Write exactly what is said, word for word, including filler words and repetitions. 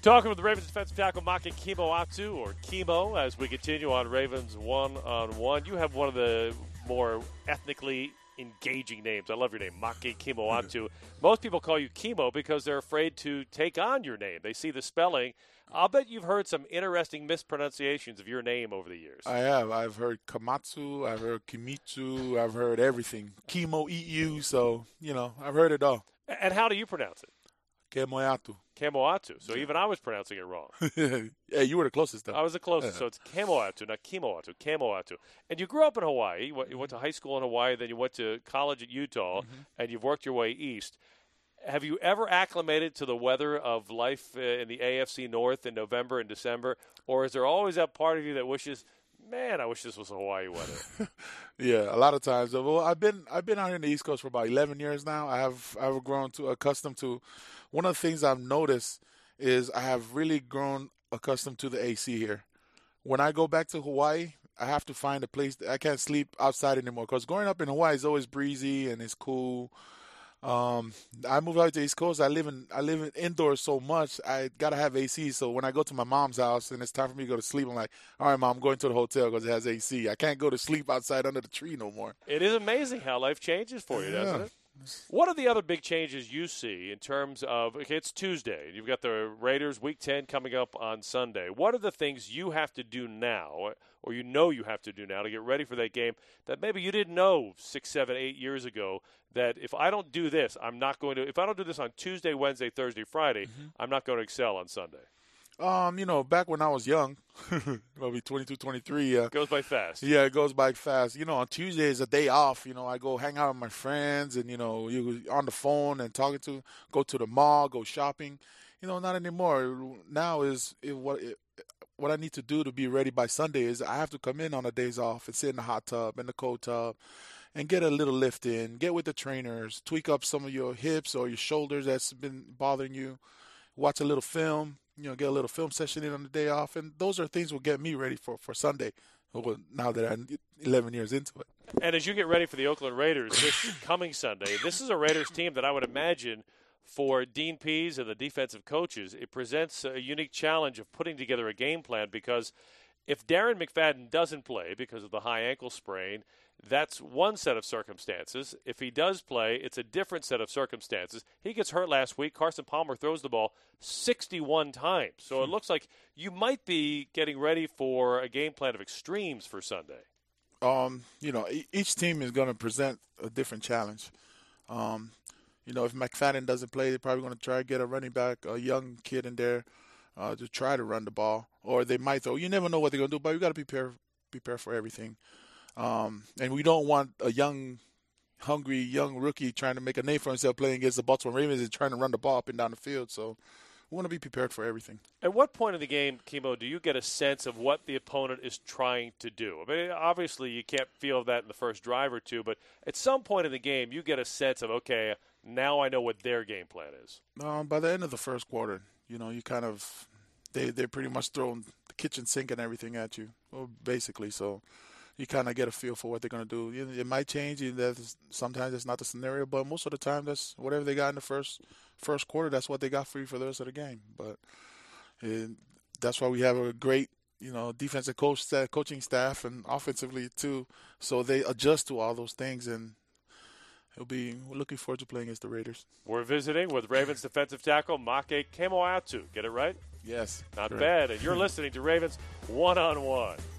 Talking with the Ravens defensive tackle Maka Kemoeatu, or Kemo, as we continue on Ravens one-on-one. You have one of the more ethnically engaging names. I love your name, Maka Kemoeatu. Most people call you Kemo because they're afraid to take on your name. They see the spelling. I'll bet you've heard some interesting mispronunciations of your name over the years. I have. I've heard Kamatsu. I've heard Kimitsu. I've heard everything. Kemo eat you. So, you know, I've heard it all. And how do you pronounce it? Kemoeatu. Kemoeatu. So even I was pronouncing it wrong. Yeah, you were the closest, though. I was the closest. So it's Kemoeatu, not Kemoeatu. Kemoeatu. And you grew up in Hawaii. You went to high school in Hawaii, then you went to college at Utah, mm-hmm. and you've worked your way east. Have you ever acclimated to the weather of life in the A F C North in November and December, or is there always that part of you that wishes, man, I wish this was Hawaii weather? Yeah, a lot of times. Well, I've been I've been out here in the East Coast for about eleven years now. I have I've grown to accustomed to. One of the things I've noticed is I have really grown accustomed to the A C here. When I go back to Hawaii, I have to find a place. I can't sleep outside anymore because growing up in Hawaii is always breezy and it's cool. Um, I moved out to the East Coast. I live in I live in indoors so much. I gotta have A C. So when I go to my mom's house and it's time for me to go to sleep, I'm like, all right, mom, I'm going to the hotel because it has A C. I can't go to sleep outside under the tree no more. It is amazing how life changes for you, yeah. doesn't it? What are the other big changes you see in terms of, okay, it's Tuesday. You've got the Raiders Week ten coming up on Sunday. What are the things you have to do now, or you know you have to do now to get ready for that game that maybe you didn't know six, seven, eight years ago that if I don't do this, I'm not going to, if I don't do this on Tuesday, Wednesday, Thursday, Friday, mm-hmm. I'm not going to excel on Sunday? Um, you know, back when I was young, maybe twenty-two, twenty-three. Uh, goes by fast. Yeah, it goes by fast. You know, on Tuesday is a day off. You know, I go hang out with my friends and, you know, you on the phone and talking to, go to the mall, go shopping. You know, not anymore. Now is it, what it, what I need to do to be ready by Sunday is I have to come in on the days off and sit in the hot tub, in the cold tub, and get a little lift in, get with the trainers, tweak up some of your hips or your shoulders that's been bothering you, watch a little film. You know, get a little film session in on the day off, and those are things that will get me ready for, for Sunday, now that I'm eleven years into it. And as you get ready for the Oakland Raiders this coming Sunday, this is a Raiders team that I would imagine for Dean Pease and the defensive coaches, it presents a unique challenge of putting together a game plan because if Darren McFadden doesn't play because of the high ankle sprain, that's one set of circumstances. If he does play, it's a different set of circumstances. He gets hurt last week. Carson Palmer throws the ball sixty-one times. So it looks like you might be getting ready for a game plan of extremes for Sunday. Um, you know, each team is going to present a different challenge. Um, you know, if McFadden doesn't play, they're probably going to try to get a running back, a young kid in there uh, to try to run the ball. Or they might throw. You never know what they're going to do, but you got to prepare, prepare for everything. Um, and we don't want a young, hungry, young rookie trying to make a name for himself playing against the Baltimore Ravens and trying to run the ball up and down the field. So we want to be prepared for everything. At what point in the game, Kemo, do you get a sense of what the opponent is trying to do? I mean, obviously you can't feel that in the first drive or two, but at some point in the game you get a sense of, okay, now I know what their game plan is. Um, by the end of the first quarter, you know, you kind of they, – they're pretty much throwing the kitchen sink and everything at you, well, basically. So – you kind of get a feel for what they're going to do. It might change. Sometimes it's not the scenario, but most of the time, that's whatever they got in the first first quarter, that's what they got for you for the rest of the game. But it, that's why we have a great, you know, defensive coach, staff, coaching staff and offensively, too. So they adjust to all those things, and it'll be we're looking forward to playing against the Raiders. We're visiting with Ravens defensive tackle Maka Kemoeatu. Get it right? Yes. Not correct. bad. And you're listening to Ravens One-on-One.